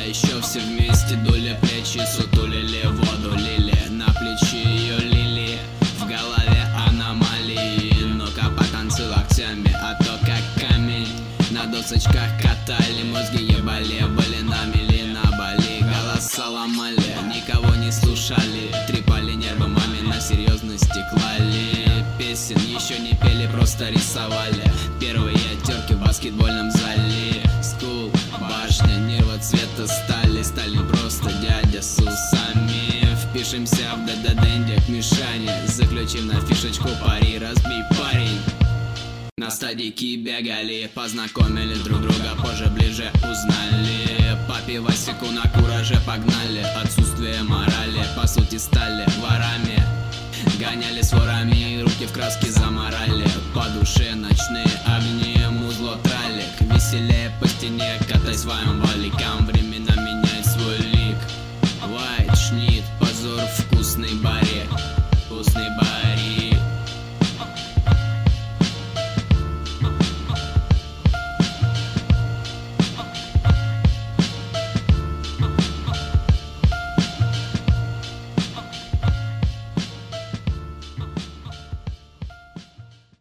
еще все вместе дули плечи, сутулили, воду лили, на плечи ее лили. В голове аномалии, ну-ка потанцуй локтями, а то как камень. На досочках катали, мозги ебали, были на мели, на Бали. Голоса ломали, никого не слушали, трепали нервы маме, на серьезности клали. Песен еще не пели, просто рисовали. Первые терки в баскетбольном зале. Скул, башня, нервы цвета стали. Сталин просто дядя с усами. Впишемся в ДД-денде к Мишане, заключим на фишечку пари, разбей парень. На стадике бегали, познакомили друг друга, позже ближе узнали. По пивасику на кураже погнали, отсутствие морали, по сути стали ворами. Гоняли с ворами, руки в краске заморали. По душе ночные огни, музло тралик, веселее по стене, катай своем